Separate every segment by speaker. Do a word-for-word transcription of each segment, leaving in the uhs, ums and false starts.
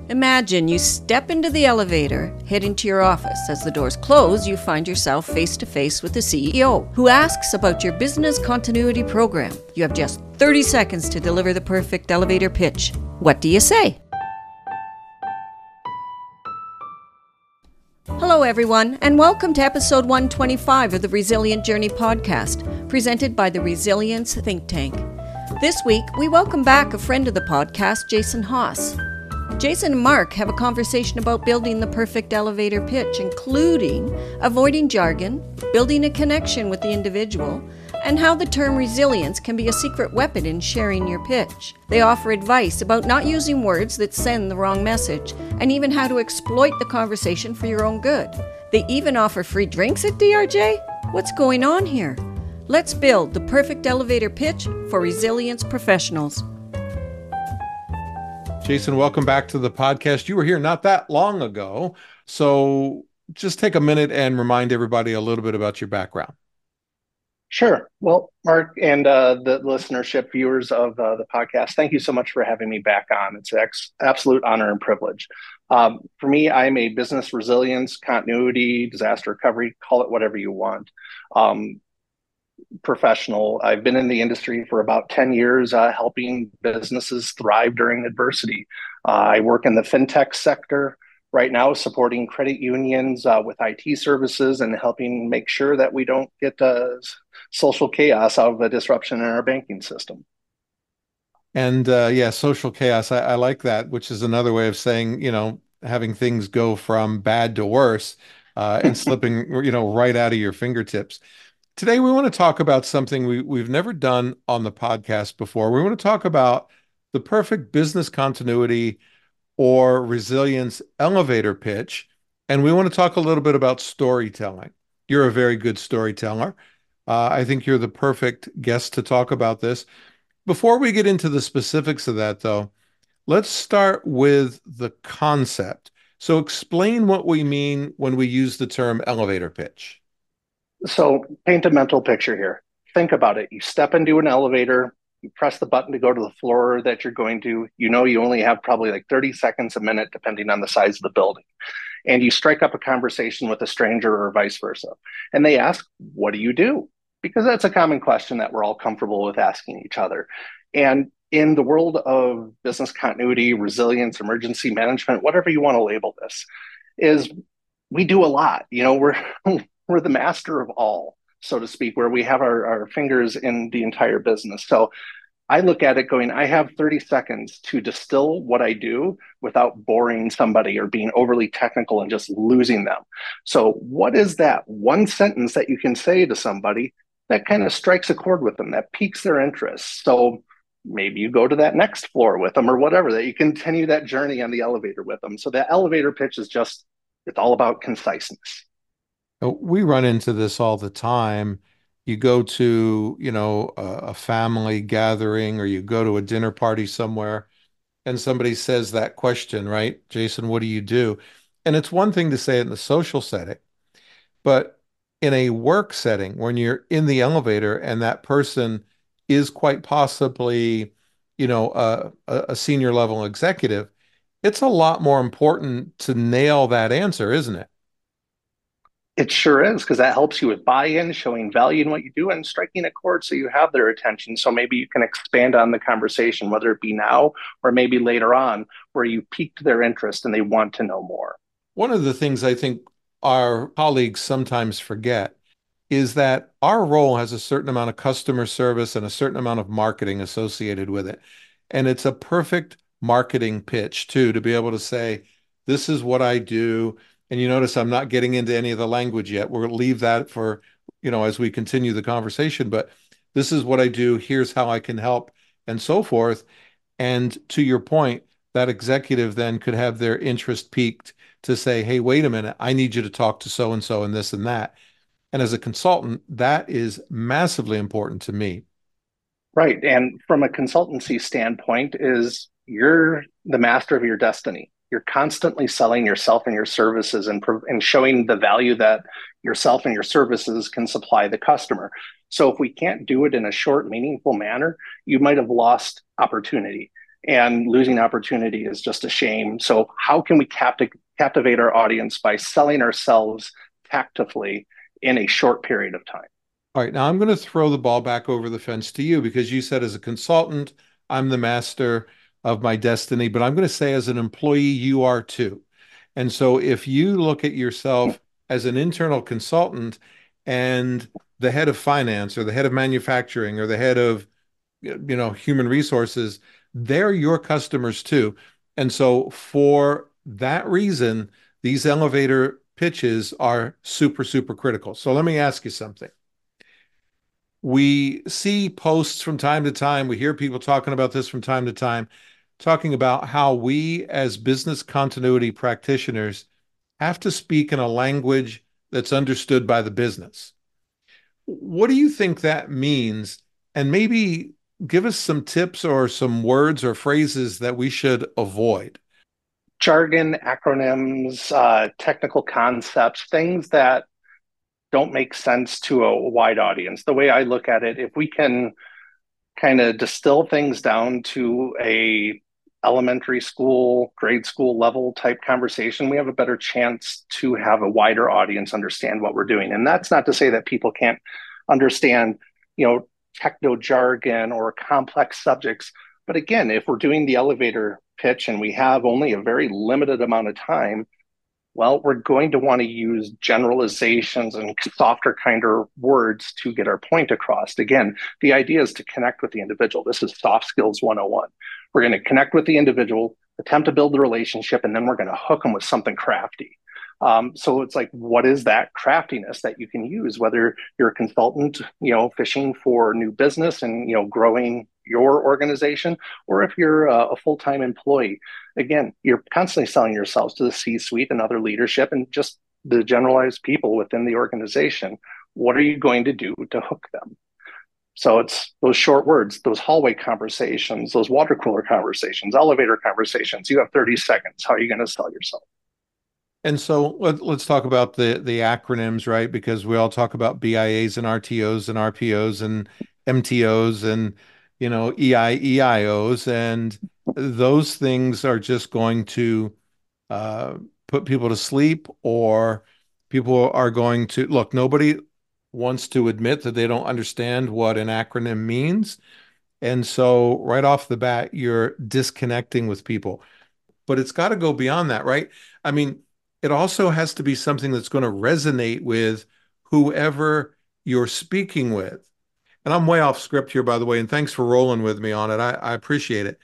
Speaker 1: Imagine you step into the elevator, heading to your office. As the doors close, you find yourself face to face with the C E O, who asks about your business continuity program. You have just thirty seconds to deliver the perfect elevator pitch. What do you say? Hello, everyone, and welcome to episode one twenty-five of the Resilient Journey podcast, presented by the Resilience Think Tank. This week, we welcome back a friend of the podcast, Jason Haas. Jason and Mark have a conversation about building the perfect elevator pitch, including avoiding jargon, building a connection with the individual, and how the term resilience can be a secret weapon in sharing your pitch. They offer advice about not using words that send the wrong message, and even how to exploit the conversation for your own good. They even offer free drinks at D R J? What's going on here? Let's build the perfect elevator pitch for resilience professionals.
Speaker 2: Jason, welcome back to the podcast. You were here not that long ago, so just take a minute and remind everybody a little bit about your background.
Speaker 3: Sure. Well, Mark and uh, the listenership, viewers of uh, the podcast, thank you so much for having me back on. It's an ex- absolute honor and privilege. Um, for me, I'm a business resilience, continuity, disaster recovery, call it whatever you want, um, professional. I've been in the industry for about ten years, uh, helping businesses thrive during adversity. Uh, I work in the fintech sector right now, supporting credit unions uh, with I T services and helping make sure that we don't get uh, social chaos out of a disruption in our banking system.
Speaker 2: And uh, yeah, social chaos, I, I like that, which is another way of saying, you know, having things go from bad to worse uh, and slipping, you know, right out of your fingertips. Today, we want to talk about something we, we've never done on the podcast before. We want to talk about the perfect business continuity or resilience elevator pitch. And we want to talk a little bit about storytelling. You're a very good storyteller. Uh, I think you're the perfect guest to talk about this. Before we get into the specifics of that, though, let's start with the concept. So explain what we mean when we use the term elevator pitch.
Speaker 3: So paint a mental picture here. Think about it. You step into an elevator, you press the button to go to the floor that you're going to. You know you only have probably like thirty seconds a minute, depending on the size of the building. And you strike up a conversation with a stranger or vice versa. And they ask, what do you do? Because that's a common question that we're all comfortable with asking each other. And in the world of business continuity, resilience, emergency management, whatever you want to label this, is we do a lot. You know, we're we're the master of all, so to speak, where we have our, our fingers in the entire business. So I look at it going, I have thirty seconds to distill what I do without boring somebody or being overly technical and just losing them. So what is that one sentence that you can say to somebody that kind of strikes a chord with them, that piques their interest? So maybe you go to that next floor with them or whatever, that you continue that journey on the elevator with them. So the elevator pitch is just, it's all about conciseness.
Speaker 2: We run into this all the time. You go to, you know, a, a family gathering or you go to a dinner party somewhere and somebody says that question, right? Jason, what do you do? And it's one thing to say it in the social setting, but in a work setting, when you're in the elevator and that person is quite possibly, you know, a, a senior level executive, it's a lot more important to nail that answer, isn't it?
Speaker 3: It sure is, because that helps you with buy-in, showing value in what you do, and striking a chord so you have their attention. So maybe you can expand on the conversation, whether it be now or maybe later on, where you piqued their interest and they want to know more.
Speaker 2: One of the things I think our colleagues sometimes forget is that our role has a certain amount of customer service and a certain amount of marketing associated with it. And it's a perfect marketing pitch, too, to be able to say, this is what I do. And you notice I'm not getting into any of the language yet. We'll leave that for, you know, as we continue the conversation. But this is what I do. Here's how I can help and so forth. And to your point, that executive then could have their interest piqued to say, hey, wait a minute, I need you to talk to so-and-so and this and that. And as a consultant, that is massively important to me.
Speaker 3: Right. And from a consultancy standpoint is you're the master of your destiny. You're constantly selling yourself and your services and, and showing the value that yourself and your services can supply the customer. So if we can't do it in a short, meaningful manner, you might have lost opportunity. And losing opportunity is just a shame. So how can we capti- captivate our audience by selling ourselves tactfully in a short period of time?
Speaker 2: All right, now I'm going to throw the ball back over the fence to you because you said as a consultant, I'm the master of my destiny, but I'm going to say as an employee, you are too. And so if you look at yourself as an internal consultant and the head of finance or the head of manufacturing or the head of, you know, human resources, they're your customers too. And so for that reason, these elevator pitches are super, super critical. So let me ask you something. We see posts from time to time. We hear people talking about this from time to time, talking about how we as business continuity practitioners have to speak in a language that's understood by the business. What do you think that means? And maybe give us some tips or some words or phrases that we should avoid.
Speaker 3: Jargon, acronyms, uh, technical concepts, things that don't make sense to a wide audience. The way I look at it, if we can kind of distill things down to a elementary school, grade school level type conversation, we have a better chance to have a wider audience understand what we're doing. And that's not to say that people can't understand, you know, techno jargon or complex subjects. But again, if we're doing the elevator pitch and we have only a very limited amount of time, well, we're going to want to use generalizations and softer kind of words to get our point across. Again, the idea is to connect with the individual. This is soft skills one oh one. We're going to connect with the individual, attempt to build the relationship, and then we're going to hook them with something crafty. Um, so it's like, what is that craftiness that you can use, whether you're a consultant, you know, fishing for new business and, you know, growing your organization, or if you're a, a full-time employee. Again, you're constantly selling yourselves to the C-suite and other leadership and just the generalized people within the organization. What are you going to do to hook them? So it's those short words, those hallway conversations, those water cooler conversations, elevator conversations. You have thirty seconds. How are you going to sell yourself?
Speaker 2: And so let, let's talk about the the acronyms, right? Because we all talk about B I As and R T Os and R P Os and M T Os and you know E I E I Os, and those things are just going to uh, put people to sleep, or people are going to look. Nobody wants to admit that they don't understand what an acronym means, and so right off the bat, you're disconnecting with people. But it's got to go beyond that, right? I mean, it also has to be something that's going to resonate with whoever you're speaking with. And I'm way off script here, by the way, and thanks for rolling with me on it. I, I appreciate it.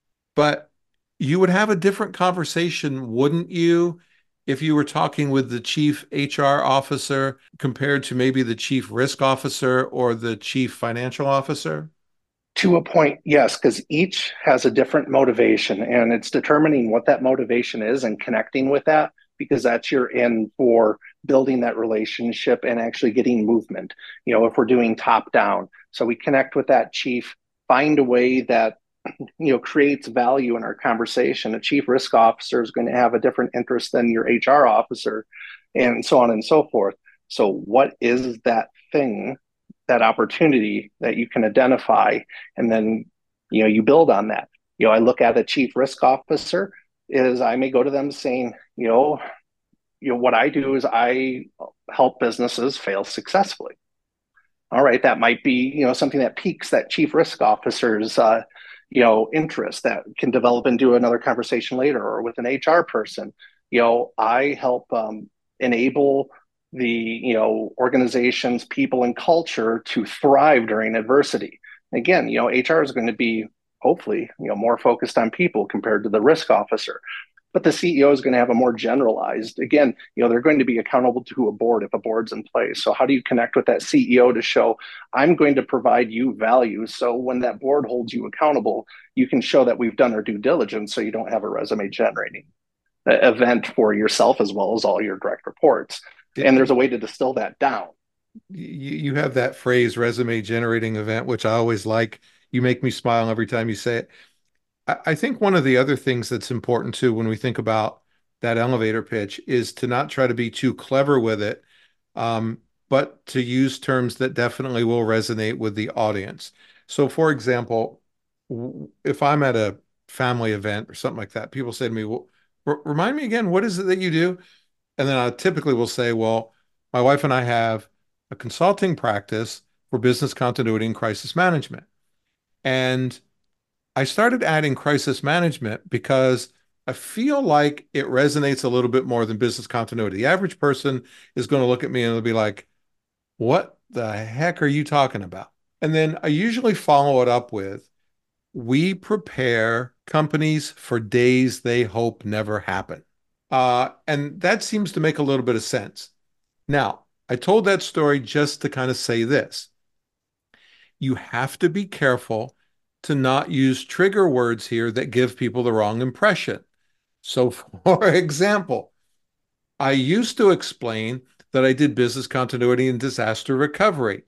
Speaker 2: But you would have a different conversation, wouldn't you, if you were talking with the chief H R officer compared to maybe the chief risk officer or the chief financial officer?
Speaker 3: To a point, yes, because each has a different motivation, and it's determining what that motivation is and connecting with that, because that's your in for building that relationship and actually getting movement. You know, if we're doing top down, so we connect with that chief, find a way that you know creates value in our conversation. A chief risk officer is going to have a different interest than your H R officer, and so on and so forth. So, what is that thing, that opportunity that you can identify, and then you know you build on that. You know, I look at a chief risk officer is I may go to them saying, you know, you know what I do is I help businesses fail successfully. All right, that might be you know something that piques that chief risk officer's uh, you know interest that can develop into another conversation later, or with an H R person. You know, I help um, enable the you know organization's people and culture to thrive during adversity. Again, you know, H R is going to be hopefully you know more focused on people compared to the risk officer, but the C E O is going to have a more generalized. Again, you know, they're going to be accountable to a board if a board's in place. So how do you connect with that C E O to show I'm going to provide you value? So when that board holds you accountable, you can show that we've done our due diligence, so you don't have a resume generating event for yourself as well as all your direct reports. And there's a way to distill that down.
Speaker 2: You, you have that phrase, resume generating event, which I always like. You make me smile every time you say it. I think one of the other things that's important too when we think about that elevator pitch is to not try to be too clever with it, um, but to use terms that definitely will resonate with the audience. So, for example, if I'm at a family event or something like that, people say to me, well, r- remind me again, what is it that you do? And then I typically will say, well, my wife and I have a consulting practice for business continuity and crisis management. And I started adding crisis management because I feel like it resonates a little bit more than business continuity. The average person is going to look at me and they'll be like, what the heck are you talking about? And then I usually follow it up with, we prepare companies for days they hope never happen. Uh, and that seems to make a little bit of sense. Now, I told that story just to kind of say this. You have to be careful to not use trigger words here that give people the wrong impression. So, for example, I used to explain that I did business continuity and disaster recovery.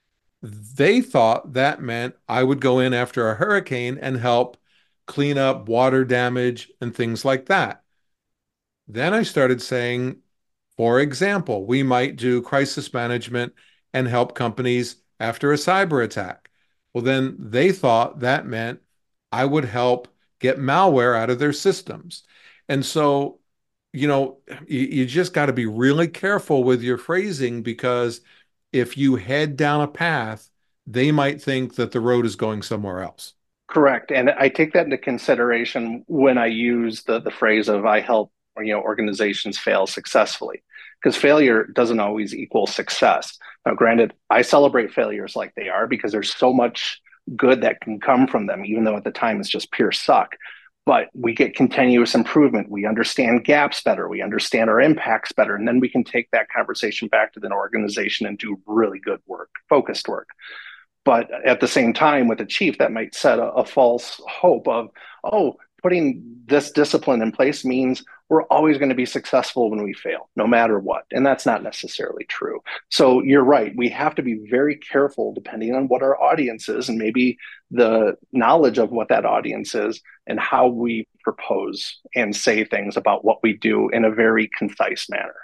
Speaker 2: They thought that meant I would go in after a hurricane and help clean up water damage and things like that. Then I started saying, for example, we might do crisis management and help companies after a cyber attack. Well, then they thought that meant I would help get malware out of their systems. And so, you know, you, you just got to be really careful with your phrasing, because if you head down a path, they might think that the road is going somewhere else.
Speaker 3: Correct. And I take that into consideration when I use the, the phrase of I help, you know, organizations fail successfully, because failure doesn't always equal success. Now, granted, I celebrate failures like they are because there's so much good that can come from them, even though at the time it's just pure suck. But we get continuous improvement. We understand gaps better. We understand our impacts better. And then we can take that conversation back to the organization and do really good work, focused work. But at the same time, with a chief, that might set a, a false hope of, oh, putting this discipline in place means we're always going to be successful when we fail, no matter what. And that's not necessarily true. So you're right. We have to be very careful depending on what our audience is and maybe the knowledge of what that audience is and how we propose and say things about what we do in a very concise manner.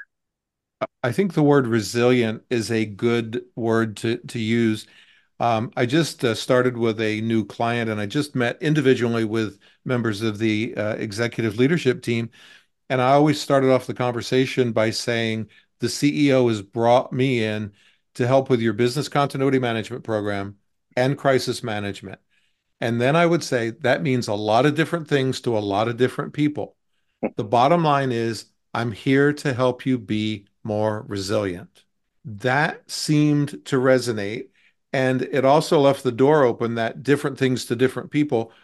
Speaker 2: I think the word resilient is a good word to, to use. Um, I just uh, started with a new client, and I just met individually with members of the uh, executive leadership team. And I always started off the conversation by saying, the C E O has brought me in to help with your business continuity management program and crisis management. And then I would say that means a lot of different things to a lot of different people. The bottom line is, I'm here to help you be more resilient. That seemed to resonate. And it also left the door open that different things to different people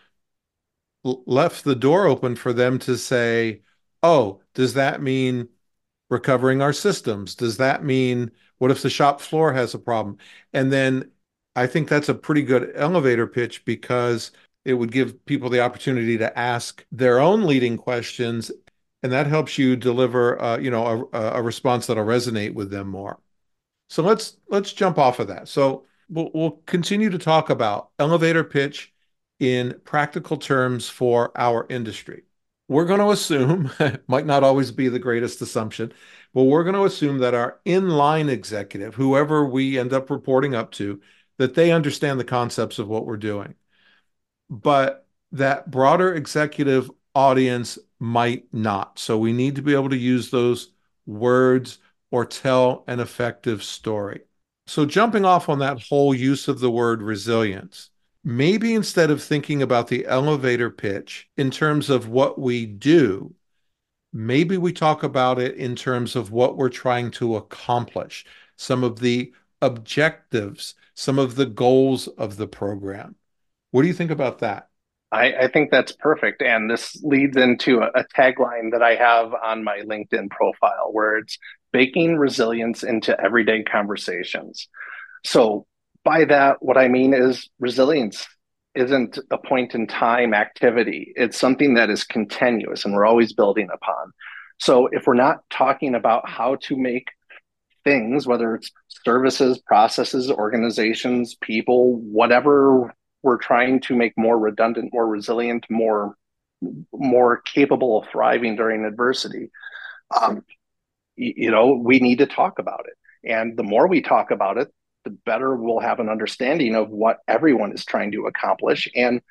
Speaker 2: left the door open for them to say, oh, does that mean recovering our systems? Does that mean, what if the shop floor has a problem? And then I think that's a pretty good elevator pitch, because it would give people the opportunity to ask their own leading questions. And that helps you deliver, uh, you know, a, a response that'll resonate with them more. So let's let's jump off of that. So we'll, we'll continue to talk about elevator pitch in practical terms for our industry. We're going to assume, might not always be the greatest assumption, but we're going to assume that our inline executive, whoever we end up reporting up to, that they understand the concepts of what we're doing. But that broader executive audience might not. So we need to be able to use those words or tell an effective story. So jumping off on that whole use of the word resilience, maybe instead of thinking about the elevator pitch in terms of what we do, maybe we talk about it in terms of what we're trying to accomplish, some of the objectives, some of the goals of the program. What do you think about that?
Speaker 3: I, I think that's perfect. And this leads into a, a tagline that I have on my LinkedIn profile, where it's baking resilience into everyday conversations. So by that, what I mean is resilience isn't a point in time activity. It's something that is continuous and we're always building upon. So if we're not talking about how to make things, whether it's services, processes, organizations, people, whatever we're trying to make more redundant, more resilient, more more capable of thriving during adversity, um, you know, we need to talk about it. And the more we talk about it, the better we'll have an understanding of what everyone is trying to accomplish. And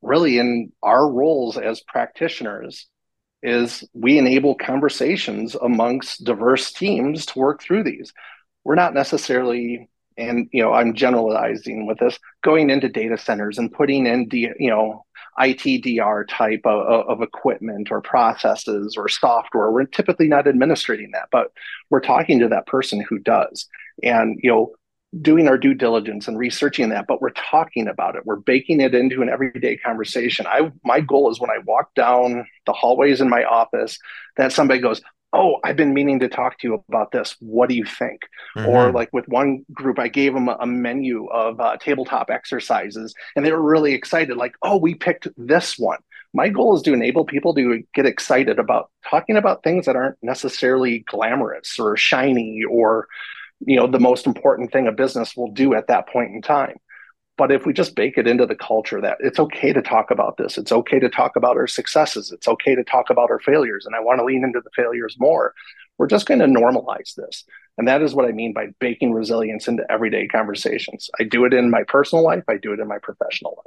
Speaker 3: really in our roles as practitioners is we enable conversations amongst diverse teams to work through these. We're not necessarily, and you know, I'm generalizing with this, going into data centers and putting in, D, you know, I T D R type of, of equipment or processes or software. We're typically not administrating that, but we're talking to that person who does, and you know, doing our due diligence and researching that, but we're talking about it. We're baking it into an everyday conversation. I my goal is when I walk down the hallways in my office, that somebody goes, "Oh, I've been meaning to talk to you about this. What do you think?" Mm-hmm. Or like with one group, I gave them a, a menu of uh, tabletop exercises, and they were really excited. Like, "Oh, we picked this one." My goal is to enable people to get excited about talking about things that aren't necessarily glamorous or shiny or, you know, the most important thing a business will do at that point in time. But if we just bake it into the culture that it's okay to talk about this, it's okay to talk about our successes, it's okay to talk about our failures, and I want to lean into the failures more, we're just going to normalize this. And that is what I mean by baking resilience into everyday conversations. I do it in my personal life, I do it in my professional life.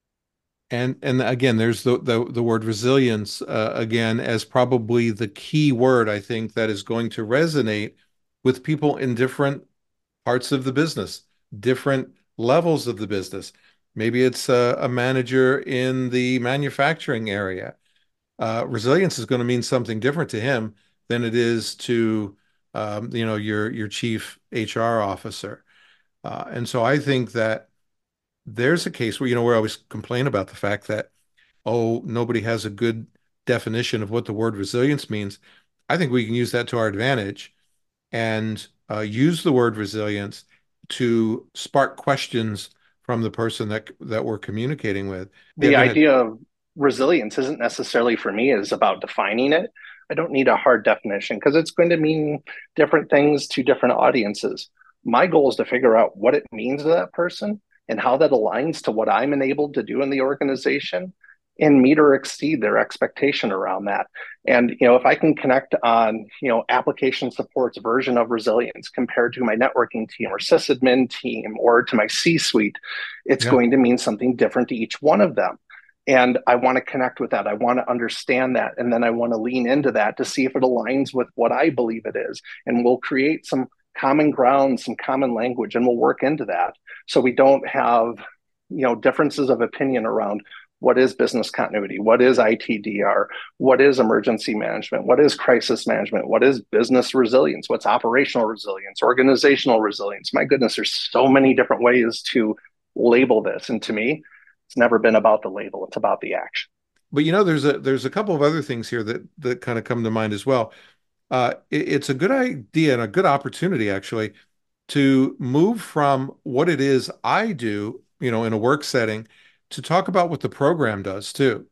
Speaker 2: And and again, there's the the, the word resilience uh, again as probably the key word, I think, that is going to resonate with people in different parts of the business, different levels of the business. Maybe it's a, a manager in the manufacturing area. Uh, resilience is going to mean something different to him than it is to um, you know, your your chief H R officer. Uh, and so I think that there's a case where, you know, we always complain about the fact that, oh, nobody has a good definition of what the word resilience means. I think we can use that to our advantage and uh, use the word resilience to spark questions from the person that that we're communicating with. Yeah,
Speaker 3: the
Speaker 2: go ahead.
Speaker 3: idea of resilience isn't necessarily for me is about defining it. I don't need a hard definition because it's going to mean different things to different audiences. My goal is to figure out what it means to that person and how that aligns to what I'm enabled to do in the organization and meet or exceed their expectation around that. And, you know, if I can connect on, you know, application support's version of resilience compared to my networking team or sysadmin team or to my C-suite, it's yeah. going to mean something different to each one of them. And I want to connect with that. I want to understand that. And then I want to lean into that to see if it aligns with what I believe it is. And we'll create some common ground, some common language, and we'll work into that. So we don't have, you know, differences of opinion around what is business continuity, what is I T D R, what is emergency management, what is crisis management, what is business resilience, what's operational resilience, organizational resilience. My goodness, there's so many different ways to label this. And to me, it's never been about the label, it's about the action.
Speaker 2: But you know, there's a there's a couple of other things here that that kind of come to mind as well. Uh, it, it's a good idea and a good opportunity, actually, to move from what it is I do, you know, in a work setting, to talk about what the program does too.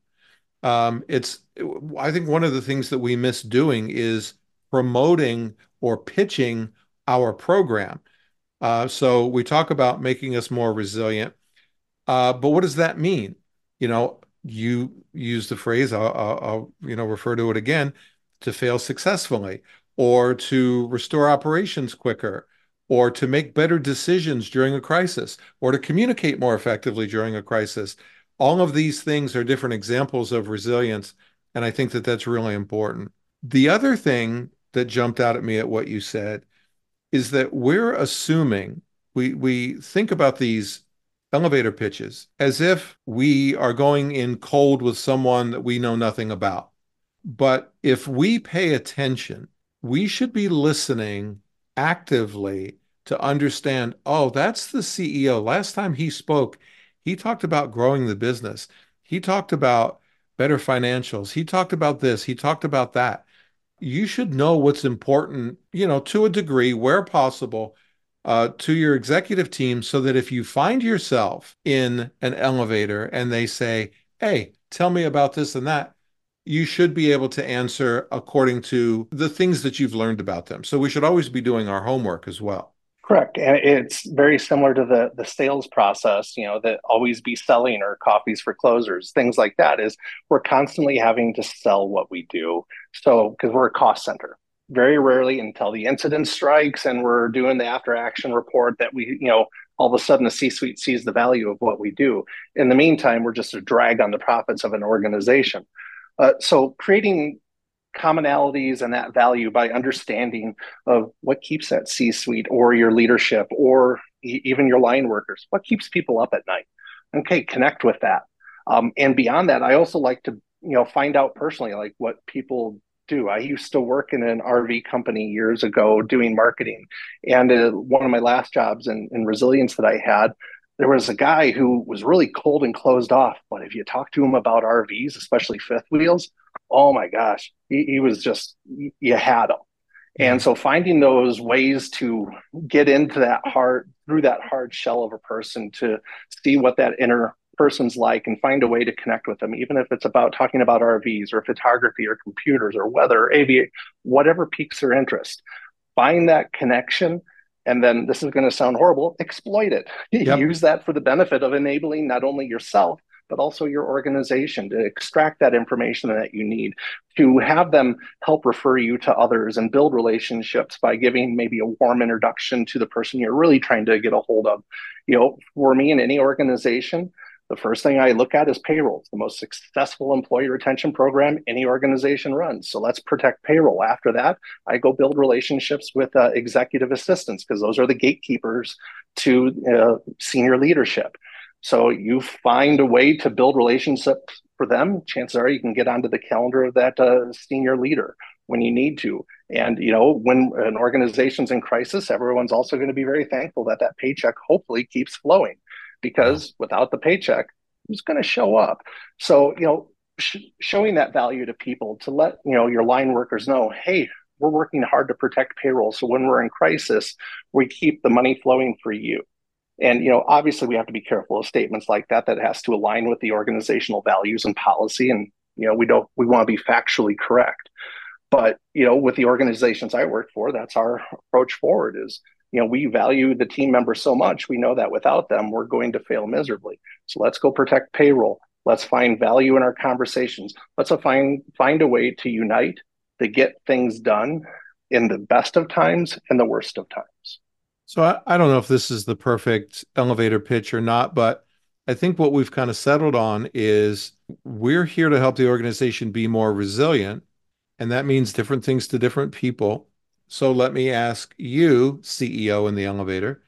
Speaker 2: Um, it's, I think one of the things that we miss doing is promoting or pitching our program. Uh, so we talk about making us more resilient, uh, but what does that mean? You know, you use the phrase, I'll, I'll, I'll you know, refer to it again, to fail successfully, or to restore operations quicker, or to make better decisions during a crisis, or to communicate more effectively during a crisis. All of these things are different examples of resilience, and I think that that's really important. The other thing that jumped out at me at what you said is that we're assuming, we, we think about these elevator pitches as if we are going in cold with someone that we know nothing about. But if we pay attention, we should be listening actively to understand, oh, that's the C E O. Last time he spoke, he talked about growing the business. He talked about better financials. He talked about this. He talked about that. You should know what's important, you know, to a degree, where possible, uh, to your executive team, so that if you find yourself in an elevator and they say, hey, tell me about this and that, you should be able to answer according to the things that you've learned about them. So we should always be doing our homework as well.
Speaker 3: Correct. And it's very similar to the, the sales process, you know, that always be selling or coffees for closers, things like that. Is we're constantly having to sell what we do. So, because we're a cost center, very rarely until the incident strikes and we're doing the after action report that we, you know, all of a sudden the C-suite sees the value of what we do. In the meantime, we're just a drag on the profits of an organization. Uh, so creating commonalities and that value by understanding of what keeps that C-suite or your leadership or e- even your line workers, what keeps people up at night. Okay, connect with that. Um, and beyond that, I also like to, you know, find out personally, like what people do. I used to work in an R V company years ago doing marketing. And uh, one of my last jobs in, in resilience that I had, there was a guy who was really cold and closed off. But if you talk to him about R Vs, especially fifth wheels, oh my gosh, he, he was just, you had him.
Speaker 2: Yeah.
Speaker 3: And so finding those ways to get into that hard, through that hard shell of a person to see what that inner person's like and find a way to connect with them, even if it's about talking about R Vs or photography or computers or weather, or aviation, whatever piques their interest. Find that connection. And then this is going to sound horrible, exploit it.
Speaker 2: Yep.
Speaker 3: Use that for the benefit of enabling not only yourself, but also your organization to extract that information that you need, to have them help refer you to others and build relationships by giving maybe a warm introduction to the person you're really trying to get a hold of. You know, for me in any organization, the first thing I look at is payroll. It's the most successful employee retention program any organization runs. So let's protect payroll. After that, I go build relationships with uh, executive assistants because those are the gatekeepers to uh, senior leadership. So you find a way to build relationships for them. Chances are you can get onto the calendar of that uh, senior leader when you need to. And, you know, when an organization's in crisis, everyone's also going to be very thankful that that paycheck hopefully keeps flowing, because without the paycheck, who's going to show up? So, you know, sh- showing that value to people to let, you know, your line workers know, hey, we're working hard to protect payroll. So when we're in crisis, we keep the money flowing for you. And, you know, obviously we have to be careful of statements like that, that has to align with the organizational values and policy. And, you know, we don't, we want to be factually correct. But, you know, with the organizations I work for, that's our approach forward is, you know, we value the team members so much. We know that without them, we're going to fail miserably. So let's go protect payroll. Let's find value in our conversations. Let's find, find a way to unite, to get things done in the best of times and the worst of times.
Speaker 2: So I, I don't know if this is the perfect elevator pitch or not, but I think what we've kind of settled on is we're here to help the organization be more resilient, and that means different things to different people. So let me ask you, C E O in the elevator,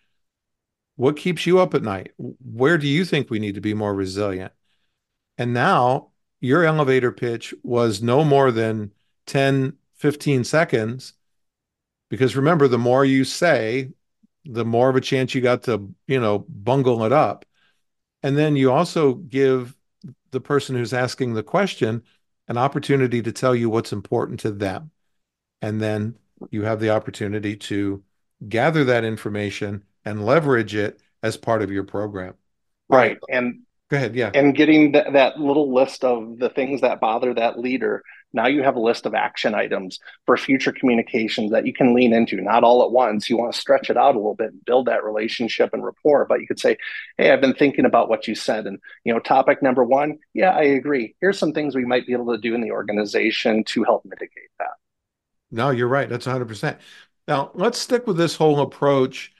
Speaker 2: what keeps you up at night? Where do you think we need to be more resilient? And now your elevator pitch was no more than ten, fifteen seconds, because remember, the more you say, the more of a chance you got to, you know, bungle it up. And then you also give the person who's asking the question an opportunity to tell you what's important to them. And then you have the opportunity to gather that information and leverage it as part of your program.
Speaker 3: Right. And
Speaker 2: go ahead. Yeah.
Speaker 3: And getting th- that little list of the things that bother that leader. Now you have a list of action items for future communications that you can lean into, not all at once. You want to stretch it out a little bit and build that relationship and rapport. But you could say, hey, I've been thinking about what you said. And, you know, topic number one, yeah, I agree. Here's some things we might be able to do in the organization to help mitigate that.
Speaker 2: No, you're right. That's one hundred percent. Now, let's stick with this whole approach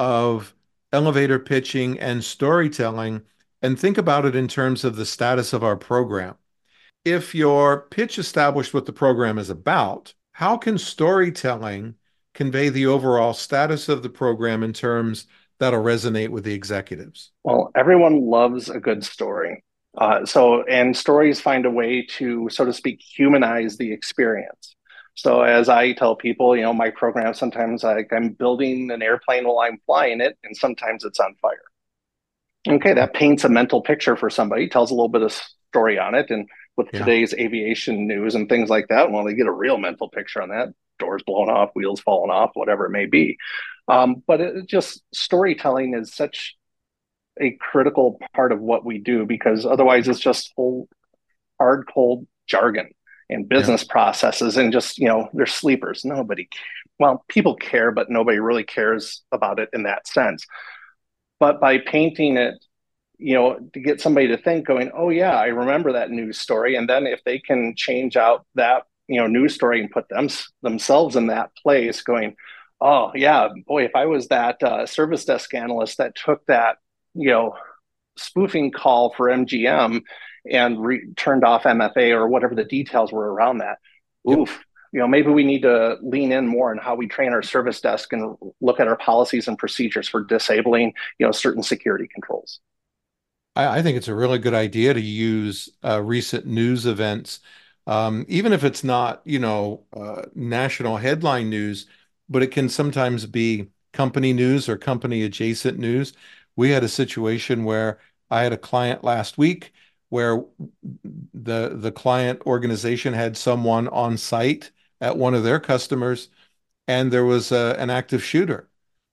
Speaker 2: of elevator pitching and storytelling and think about it in terms of the status of our program. If your pitch established what the program is about, how can storytelling convey the overall status of the program in terms that'll resonate with the executives?
Speaker 3: Well, everyone loves a good story. Uh, so, and stories find a way to, so to speak, humanize the experience. So as I tell people, you know, my program, sometimes like I'm building an airplane while I'm flying it, and sometimes it's on fire. Okay, that paints a mental picture for somebody, tells a little bit of story on it. And with yeah. today's aviation news and things like that, well, they get a real mental picture on that. Doors blown off, wheels falling off, whatever it may be. Um, but it just storytelling is such a critical part of what we do, because otherwise it's just whole hard, cold jargon and business yeah. processes, and just, you know, they're sleepers. Nobody, well, people care, but nobody really cares about it in that sense. But by painting it, you know, to get somebody to think, going, oh yeah, I remember that news story. And then if they can change out that, you know, news story and put them themselves in that place, going, Oh yeah, boy, if I was that uh, service desk analyst that took that, you know, spoofing call for M G M and re- turned off M F A or whatever the details were around that,
Speaker 2: Yep.
Speaker 3: oof, you know, maybe we need to lean in more on how we train our service desk and look at our policies and procedures for disabling, you know, certain security controls.
Speaker 2: I, I think it's a really good idea to use uh, recent news events, um, even if it's not, you know, uh, national headline news, but it can sometimes be company news or company adjacent news. We had a situation where I had a client last week where the the client organization had someone on site at one of their customers, and there was a, an active shooter.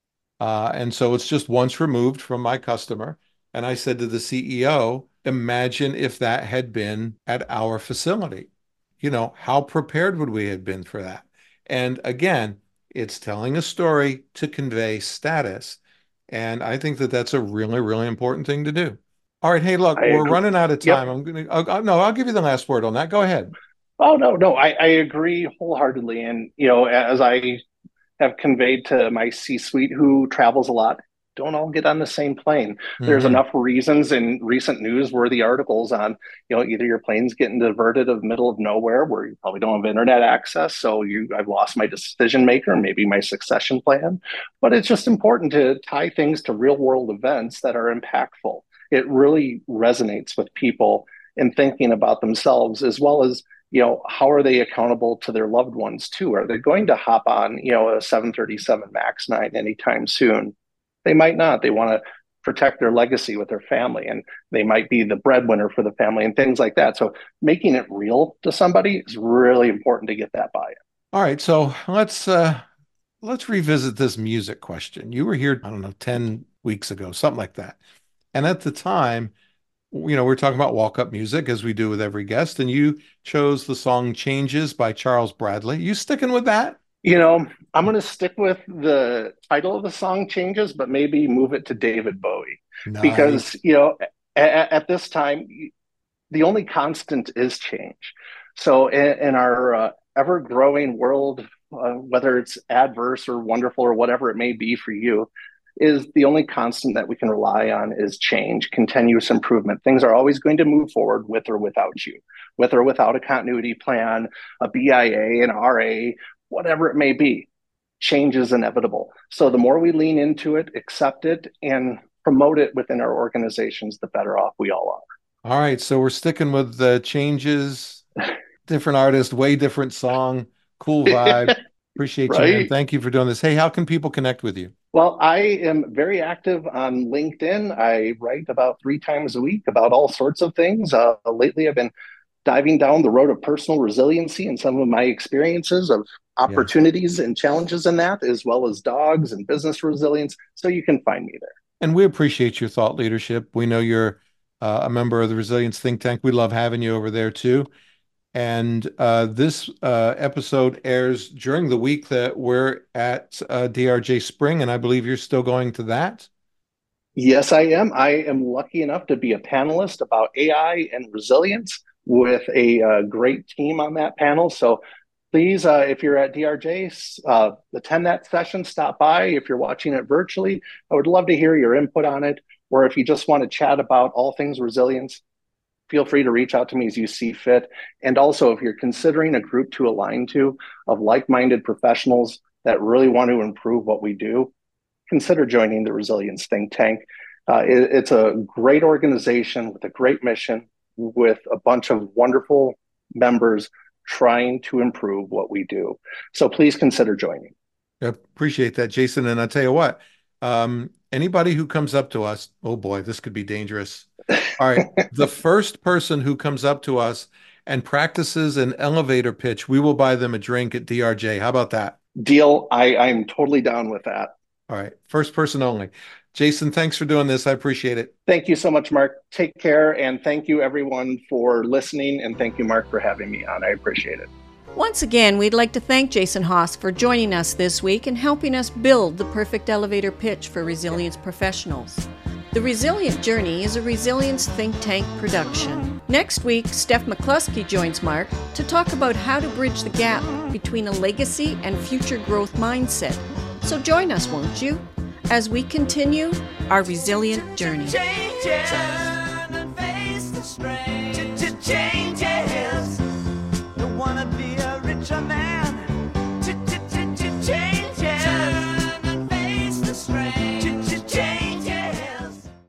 Speaker 2: Uh, and so it's just once removed from my customer. And I said to the C E O, imagine if that had been at our facility. You know, how prepared would we have been for that? And again, it's telling a story to convey status. And I think that that's a really, really important thing to do. All right. Hey, look,
Speaker 3: I
Speaker 2: we're
Speaker 3: agree.
Speaker 2: running out of
Speaker 3: Yep.
Speaker 2: time. I'm going to, no, I'll give you the last word on that. Go ahead.
Speaker 3: Oh no, no, I, I agree wholeheartedly. And you know, as I have conveyed to my C-suite who travels a lot, don't all get on the same plane. There's
Speaker 2: Hmm.
Speaker 3: enough reasons in recent newsworthy articles on, you know, either your plane's getting diverted of middle of nowhere where you probably don't have internet access, so you I've lost my decision maker, maybe my succession plan. But it's just important to tie things to real world events that are impactful. It really resonates with people in thinking about themselves as well as, you know, how are they accountable to their loved ones too? Are they going to hop on, you know, a seven thirty-seven MAX nine anytime soon? They might not. They want to protect their legacy with their family, and they might be the breadwinner for the family and things like that. So making it real to somebody is really important to get that buy-in.
Speaker 2: All right. So let's uh let's revisit this music question. You were here, I don't know, ten weeks ago, something like that. And at the time, you know, we we're talking about walk-up music as we do with every guest, and you chose the song Changes by Charles Bradley. You sticking with that?
Speaker 3: You know, I'm going to stick with the title of the song changes, but maybe move it to David Bowie because,
Speaker 2: Nice.
Speaker 3: you know, at, at this time, the only constant is change. So in, in our uh, ever growing world, uh, whether it's adverse or wonderful or whatever it may be for you, is the only constant that we can rely on is change, continuous improvement. Things are always going to move forward with or without you, with or without a continuity plan, a B I A, an R A, whatever it may be. Change is inevitable. So the more we lean into it, accept it, and promote it within our organizations, the better off we all
Speaker 2: All right, so we're sticking with the changes, different artist, way different song, cool vibe.
Speaker 3: are.
Speaker 2: Appreciate you, man.
Speaker 3: Right?
Speaker 2: Thank you for doing this. Hey, how can people connect with you?
Speaker 3: Well, I am very active on LinkedIn. I write about three times a week about all sorts of things. Uh, lately, I've been diving down the road of personal resiliency and some of my experiences of
Speaker 2: Yes.
Speaker 3: opportunities and challenges in that, as well as dogs and business resilience. So you can find me there.
Speaker 2: And we appreciate your thought leadership. We know you're uh, a member of the Resilience Think Tank. We love having you over there too. And uh, this uh, episode airs during the week that we're at uh, D R J Spring, and I believe you're still going to that.
Speaker 3: Yes, I am. I am lucky enough to be a panelist about A I and resilience with a uh, great team on that panel. So please, uh, if you're at D R J, uh, attend that session, stop by. If you're watching it virtually, I would love to hear your input on it. Or if you just want to chat about all things resilience, feel free to reach out to me as you see fit. And also, if you're considering a group to align to of like minded professionals that really want to improve what we do, consider joining the Resilience Think Tank. Uh, it, it's a great organization with a great mission, with a bunch of wonderful members trying to improve what we do. So please consider joining.
Speaker 2: I appreciate that, Jason. And I'll tell you what, um, anybody who comes up to us, oh boy, this could be dangerous. All right. The first person who comes up to us and practices an elevator pitch, we will buy them a drink at D R J. How about that?
Speaker 3: Deal. I, I'm totally down with that.
Speaker 2: All right. First person only. Jason, thanks for doing this. I appreciate it.
Speaker 3: Thank you so much, Mark. Take care. And thank you, everyone, for listening. And thank you, Mark, for having me on. I appreciate it.
Speaker 1: Once again, we'd like to thank Jason Haas for joining us this week and helping us build the perfect elevator pitch for resilience professionals. The Resilient Journey is a Resilience Think Tank production. Next week, Steph McCluskey joins Mark to talk about how to bridge the gap between a legacy and future growth mindset. So join us, won't you, as we continue our resilient journey.
Speaker 4: Change it. Turn and face the strain. Change it.